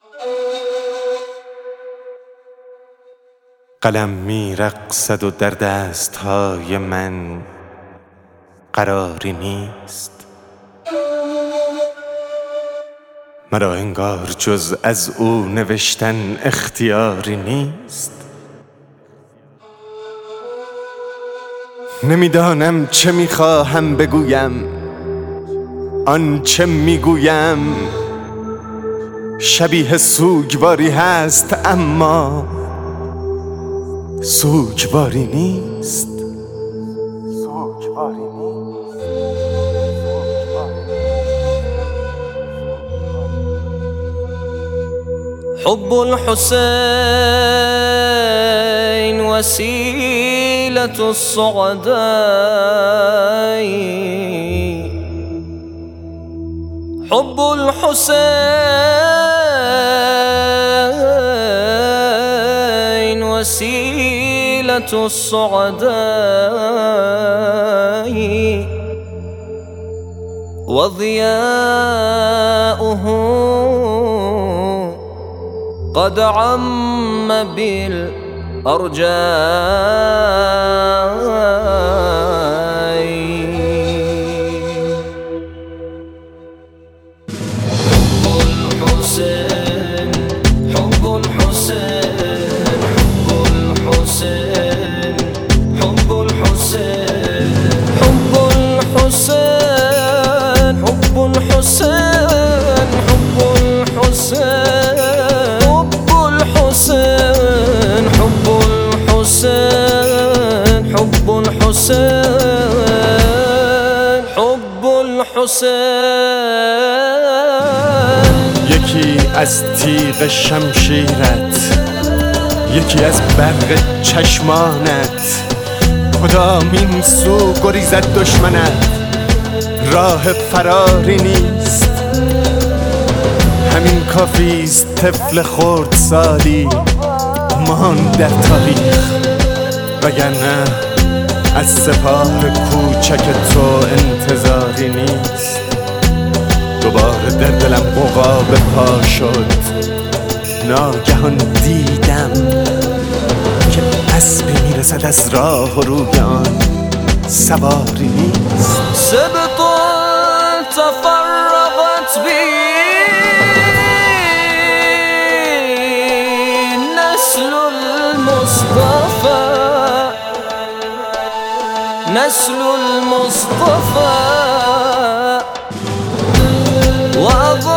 قلم می‌رقصد و در دست‌های من قراری نیست. مرا انگار جز از او نوشتن اختیاری نیست. نمیدانم چه میخواهم بگویم، آنچه میگویم شبیه سوگواری هست اما سوگواری نیست. حب الحسين وسيلة الصعداء، حب الحسين وسيلة الصعداء، وضياؤه قد عم بالأرجاء. حب الحسين، حب الحسين، حب الحسين، حب الحسين، حب الحسين، حب الحسين، حب الحسين، حب الحسين، حب الحسين. یکی از تیغ شمشیرت، یکی از برق چشمانت، کدامین سو گریزد دشمنت، راه فراری نیست. همین کافیست طفل خردسالی مان در تاریخ، وگرنه از سپاه کوچک تو انتظاری نیست. دوباره در دلم عقاب پا شد، ناگهان دیدم که اسبی میرسد از راه و روی آن سواری نیست. سبط تفرغت بی نسل المصطفى، نسل المصطفى، وأظل